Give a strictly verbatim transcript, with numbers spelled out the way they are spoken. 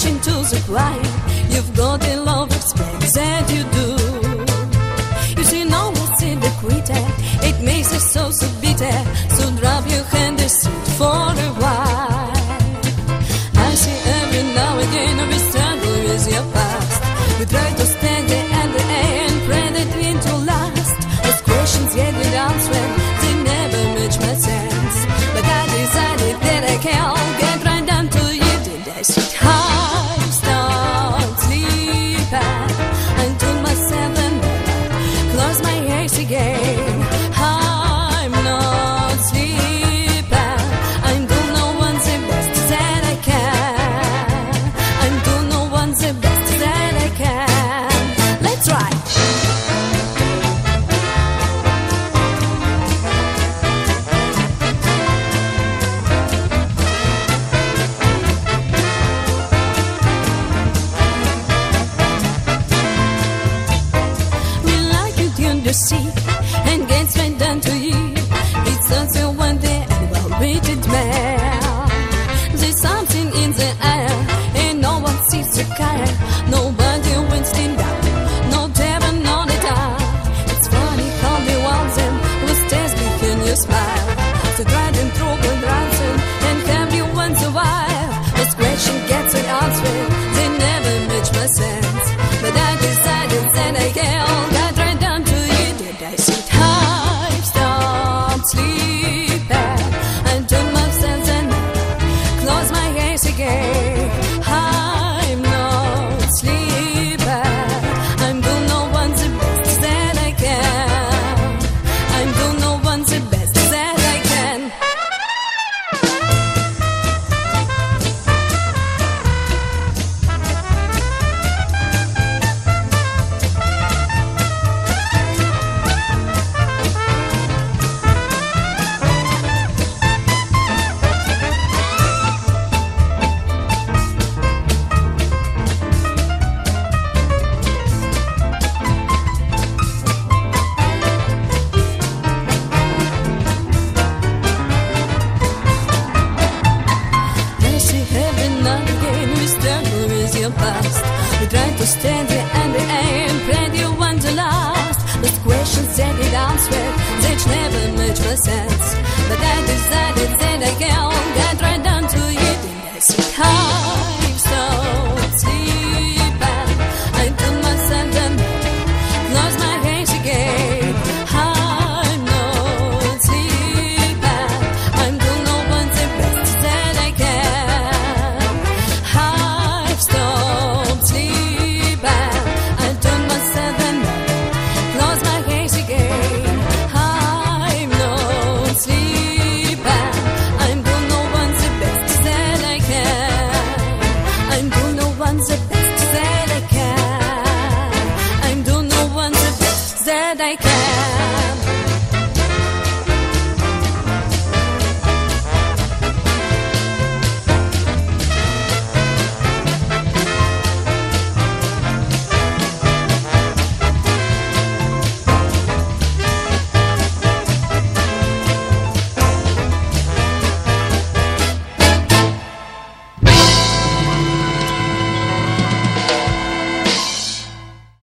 reaching to the quiet. You've got a love expense that you do. You see, no one see the quitter. It makes it so, so bitter. So drop your hand and sit for a while. I see every now and again we struggle with your past. We try to stand there and the and pray that we to last. Those questions yet with answer, they never match my sense. But I decided that I can't get right down to you. Did I sit high, start sleeping? I told myself and close my eyes again. I'm not sleeping. I'm doing no one's the best that I can. I'm doing no one's the best that I can. Let's try. See and get straight down to you. It's not so one day and well rated man. There's something in the air and no one sees the care. Nobody wins in doubt. No terror, no the dark. It's funny how the walls and who stares behind your smile. So drive and through and ransom and everyone survive. The question gets an answer. They never match my sense. But I decided that I can't get right down to I sit high, stop sleeping. I turn myself and close my eyes again. I'm not sleeping. I'm doing no one's the best that I can. I'm doing no one's the best that I can. Past. We try to stand here and the aim, pray you want to last. Those questions that it answered, they never made no sense.